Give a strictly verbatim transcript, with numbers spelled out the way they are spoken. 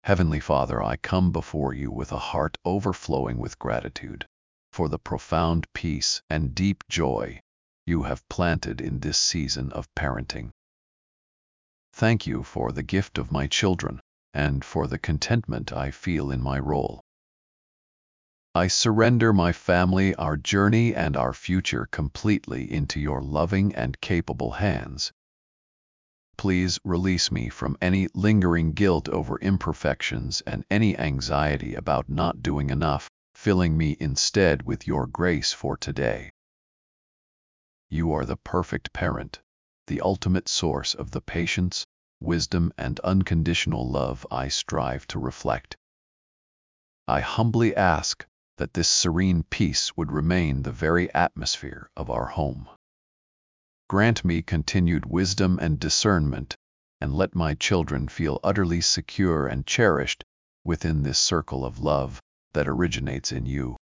Heavenly Father, I come before you with a heart overflowing with gratitude for the profound peace and deep joy you have planted in this season of parenting. Thank you for the gift of my children and for the contentment I feel in my role. I surrender my family, our journey, and our future completely into your loving and capable hands. Please release me from any lingering guilt over imperfections and any anxiety about not doing enough, filling me instead with your grace for today. You are the perfect parent, the ultimate source of the patience, wisdom, and unconditional love I strive to reflect. I humbly ask that this serene peace would remain the very atmosphere of our home. Grant me continued wisdom and discernment, and let my children feel utterly secure and cherished within this circle of love that originates in you.